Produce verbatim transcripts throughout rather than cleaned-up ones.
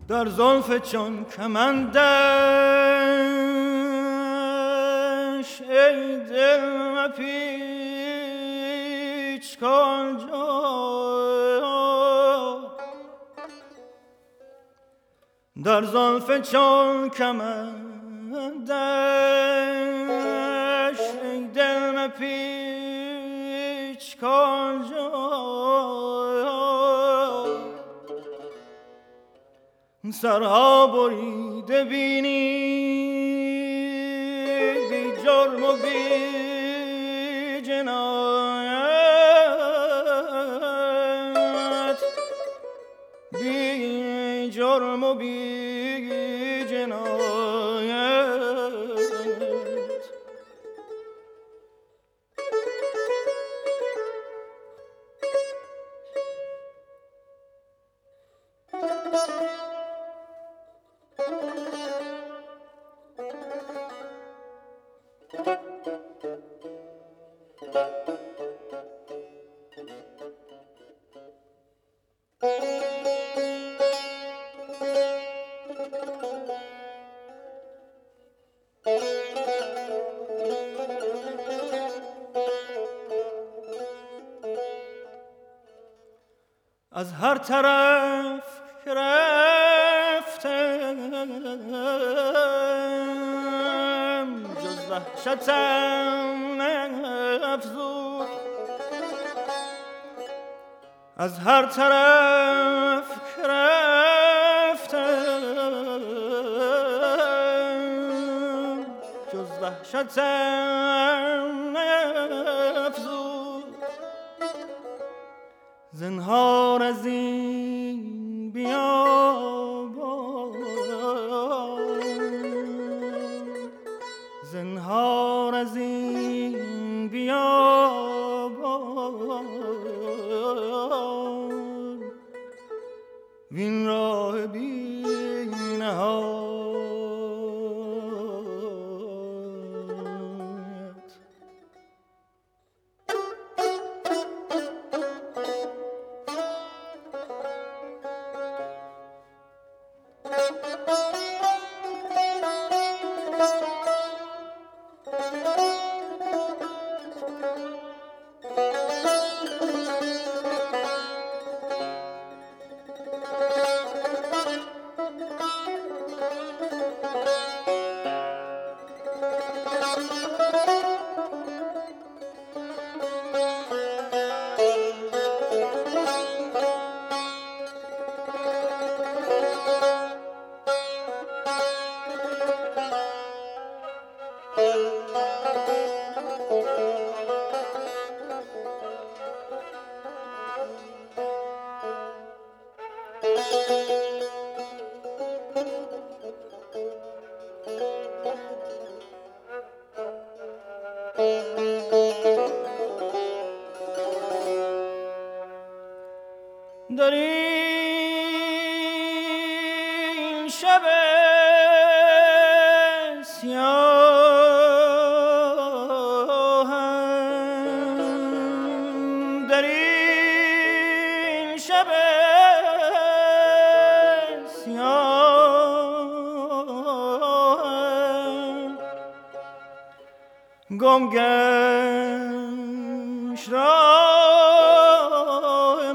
در زلف چون کمندش ای دل مپیچ کجا در زلف چون کمندش ای دل مپیچ کجا سرها بریده بینی بی جرم و بی جنایت بی جرم و بی جنایت از هر طرف که رفتم جز وحشتم افزود از هر طرف که رفتم جز وحشتم افزود زنهار از این بیابان زنهار از این بیابان وین راه بی نهایت در این شب سیاهم در این شب سیاهم گم گشت راه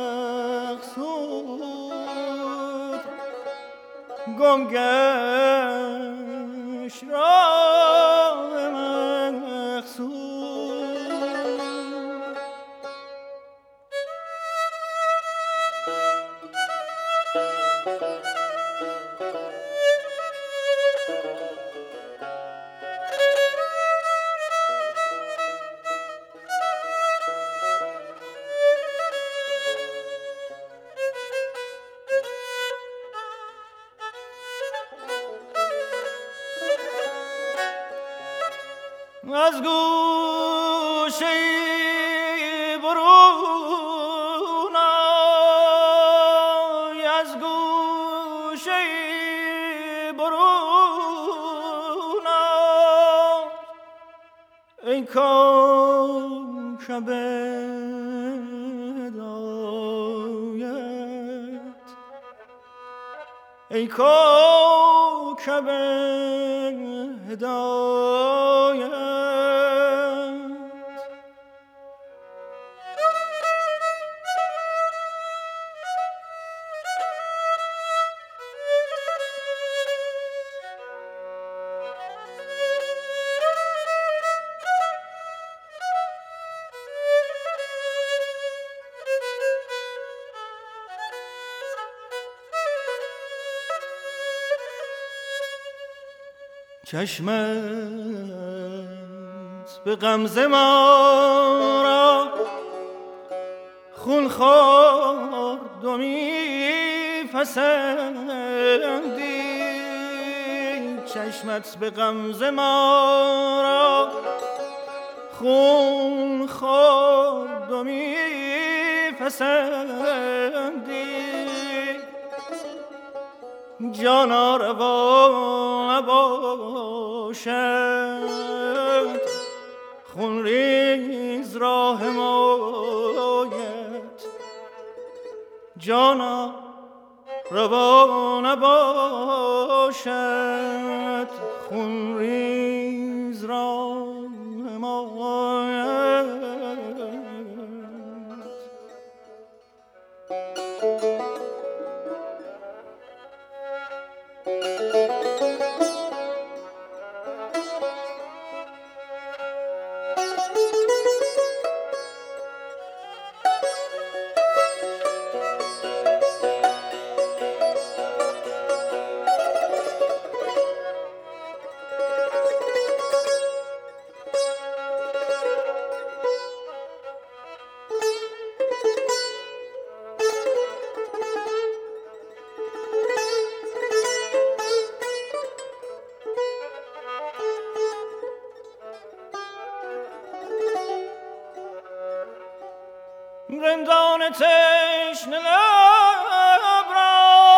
مقصود گم گشت راه مقصود از گوشه برون آی از گوشه برون آی ای کوکب هدایت ای کوکب هدایت. چشمت به غمزه ما را خون خورد و می پسندی. چشمت به غمزه ما را خون خورد و می پسندی. جانا روا نباشد خون ریز راه مایت. جانا روا نباشد خون ریز راه مایت. رندان تشنه لب را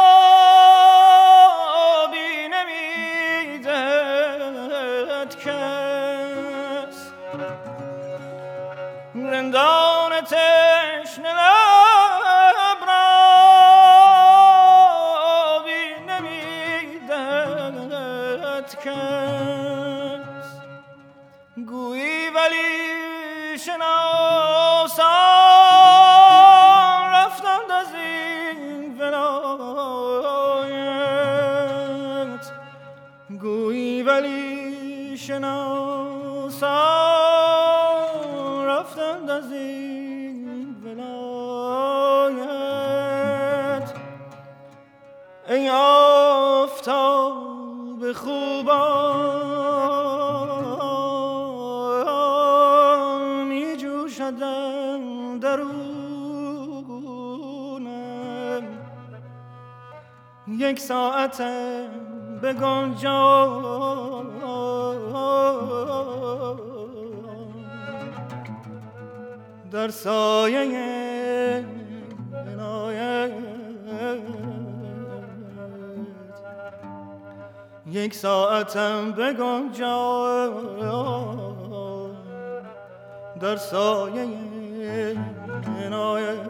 بی نمیدهد کس. رندان تشنه لب را بی نمیدهد کس. گویی ولی شناسان گویی ولی شناسان رفتند از این ولایت. ای آفتاب خوبان می جوشد درونم. یک ساعت بگن جان در سایه عنایت. یک ساعتم بگن جان در سایه عنایت.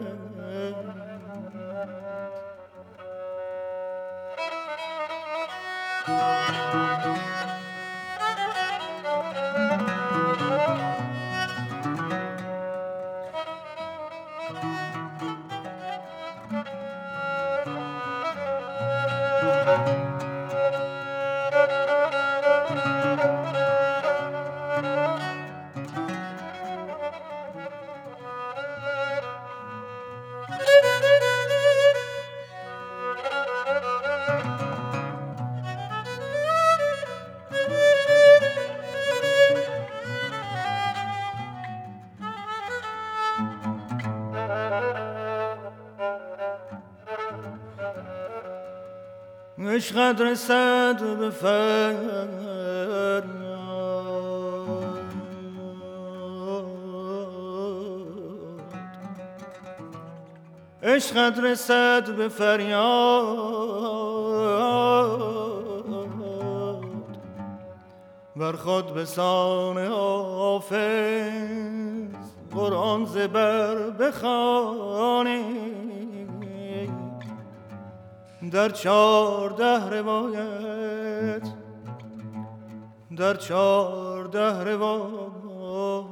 عشقت رسد به فریاد. عشقت رسد به فریاد. بر خود به سان حافظ قرآن زبر بخوانی. در چارده روایت در چارده روایت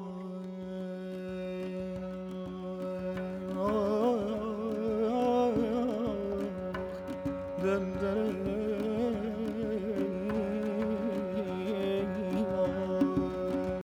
دل دل